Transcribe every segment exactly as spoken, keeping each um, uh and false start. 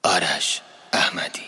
آرش احمدی.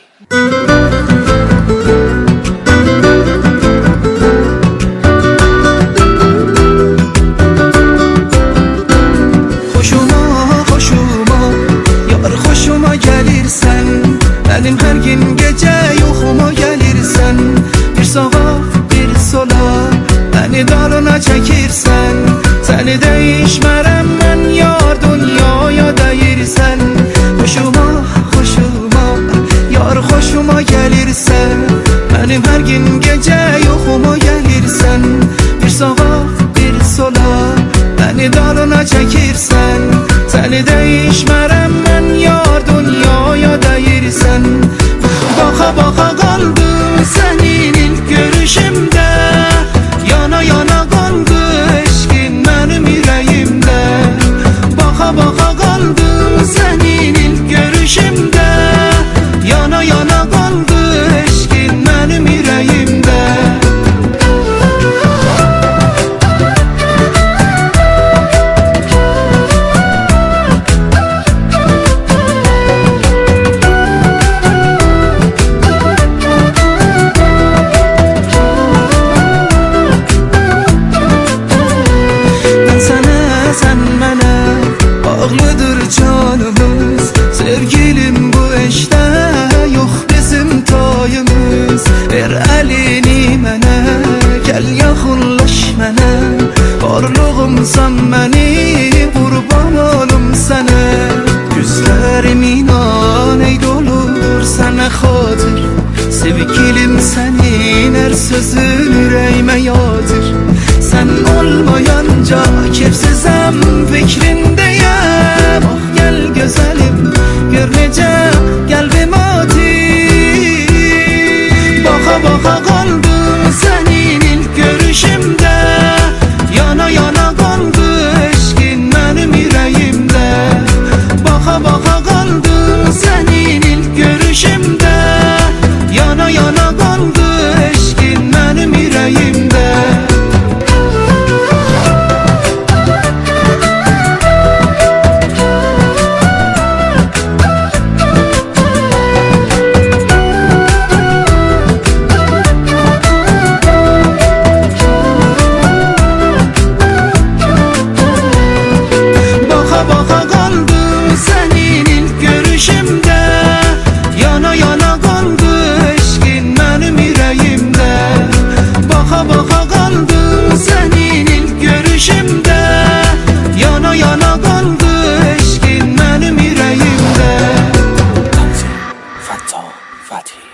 Hoşuma hoşuma yar hoşuma gelirsen, benim her gün gece yuxuma gelirsen, bir sağa bir sola beni dalına çekirsen, seni değişmərəm mən yar dünyaya deyirsən. Hoşuma hoşuma yar hoşuma gelirsen, benim her gün gece yuxuma gelirsen, bir sağa bir sola beni dalına çekirsen, seni değişmərəm mən yar dünyaya deyirsən. Baxa baxa qaldım sənin ilk görüşümdə, yana yana qaldı eşqin mənim ürəyimdə. Baxa baxa qaldım sənin ilk görüşümdə, yana yana qaldı eşqin mənim ürəyimdə. Bağlıdır canımız, sevgilim bu eşte yok bizim tayımız. Ver elini mənə, gel yaxınlaş mənə, varlığımsan məni, qurban olum sənə. Gözlərim inan eyd olur sənə xatır, sevgilim sənin hər sözün ürəyimə yatır. Sən olmayınca kefsizəm fikrindeyəm. Ah gel güzelim, gör necə qəlbim atır. Baxa baxa qaldım sənin ilk görüşümdə, yana yana qaldı eşqin mənim ürəyimdə. Baxa baxa qaldım sənin ilk görüşümdə, yana yana qaldı eşqin mənim ürəyimdə. Baxa qaldım sənin ilk görüşümdə, yana yana qaldı eşqin mənim ürəyimdə. Baxa baxa qaldım sənin ilk görüşümdə, yana yana qaldı eşqin mənim ürəyimdə. Fatah Fatih.